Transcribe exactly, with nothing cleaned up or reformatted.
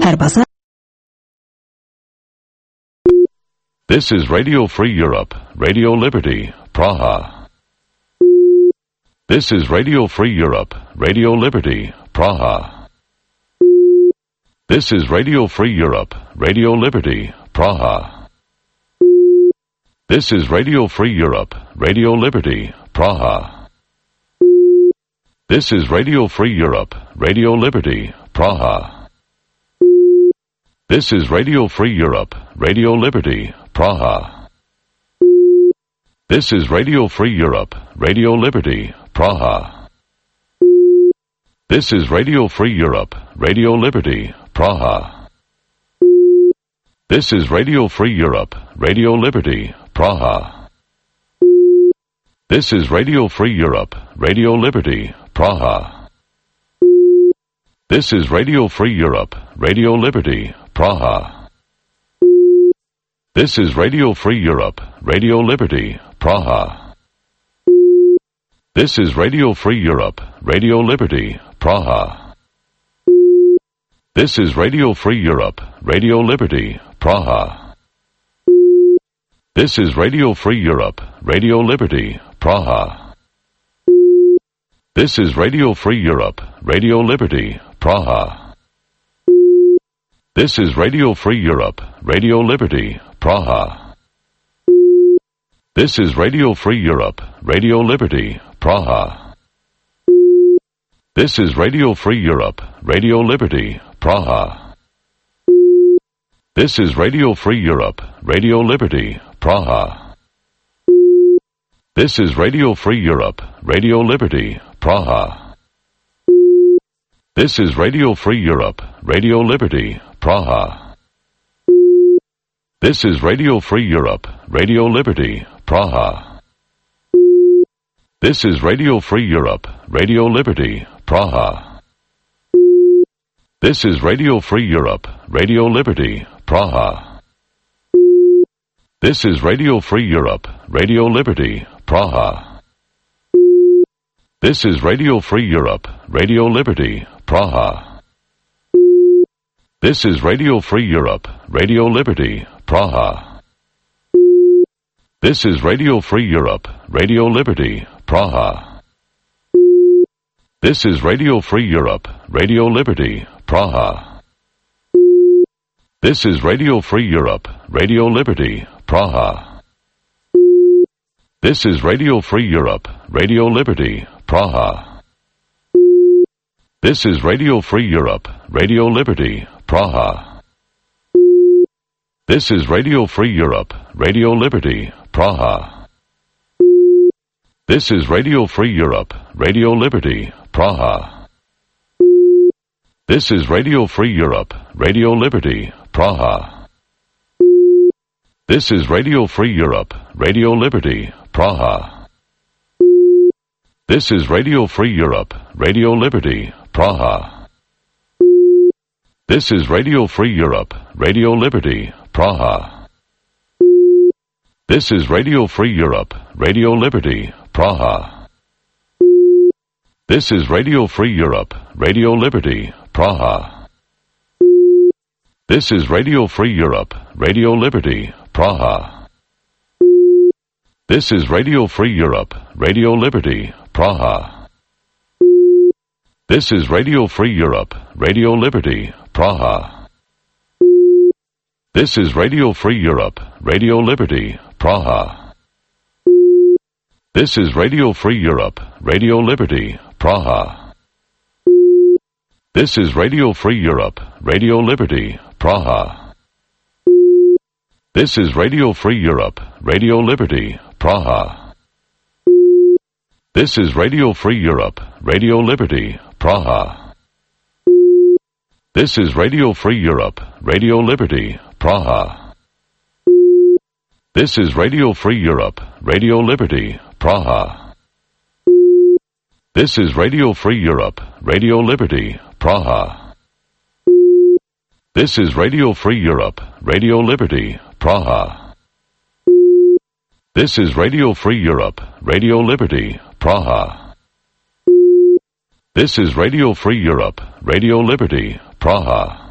Herbaza. This is Radio Free Europe, Radio Liberty, Praha. This is Radio Free Europe, Radio Liberty, Praha. This is Radio Free Europe, Radio Liberty, Praha. This is Radio Free Europe, Radio Liberty, Praha. This is Radio Free Europe, Radio Liberty, Praha. This is Radio Free Europe, Radio Liberty, Praha. This is Radio Free Europe, Radio Liberty, Praha. This is Radio Free Europe, Radio Liberty, Praha. This is Radio Free Europe, Radio Liberty, Praha. This is Radio Free Europe, Radio Liberty, Praha. This is Radio Free Europe, Radio Liberty, Praha. This is Radio Free Europe, Radio Liberty, Praha. This is Radio Free Europe, Radio Liberty, Praha. This is Radio Free Europe, Radio Liberty, Praha. This is Radio Free Europe, Radio Liberty, Praha. This is Radio Free Europe, Radio Liberty, Praha. This is Radio Free Europe, Radio Liberty, Praha. This is Radio Free Europe, Radio Liberty, Praha. This is Radio Free Europe, Radio Liberty, Praha. This is Radio Free Europe, Radio Liberty, Praha. This is Radio Free Europe, Radio Liberty, Praha. This is Radio Free Europe, Radio Liberty, Praha. This is Radio Free Europe, Radio Liberty, Praha. This is Radio Free Europe, Radio Liberty, Praha. This is Radio Free Europe, Radio Liberty, Praha. This is Radio Free Europe, Radio Liberty, Praha. This is Radio Free Europe, Radio Liberty, Praha. This is Radio Free Europe, Radio Liberty, Praha. This is Radio Free Europe, Radio Liberty, Praha. This is Radio Free Europe, Radio Liberty, Praha. This is Radio Free Europe, Radio Liberty, Praha. This is Radio Free Europe, Radio Liberty, Praha. This is Radio Free Europe, Radio Liberty, Praha. This is Radio Free Europe, Radio Liberty, Praha. This is Radio Free Europe, Radio Liberty, Praha. This is Radio Free Europe, Radio Liberty, Praha. This is Radio Free Europe, Radio Liberty, Praha. This is Radio Free Europe, Radio Liberty, Praha. This is Radio Free Europe, Radio Liberty, Praha. This is Radio Free Europe, Radio Liberty, Praha. This is Radio Free Europe, Radio Liberty, Praha. This is Radio Free Europe, Radio Liberty, Praha. This is Radio Free Europe, Radio Liberty, Praha. This is Radio Free Europe, Radio Liberty, Praha. This is Radio Free Europe, Radio Liberty, Praha. This is Radio Free Europe, Radio Liberty, Praha. This is Radio Free Europe, Radio Liberty, Praha. This is Radio Free Europe, Radio Liberty, Praha. This is Radio Free Europe, Radio Liberty, Praha. This is Radio Free Europe, Radio Liberty, Praha. This is Radio Free Europe, Radio Liberty, Praha. This is Radio Free Europe, Radio Liberty, Praha. This is Radio Free Europe, Radio Liberty, Praha. This is Radio Free Europe, Radio Liberty, Praha. This is Radio Free Europe, Radio Liberty, Praha.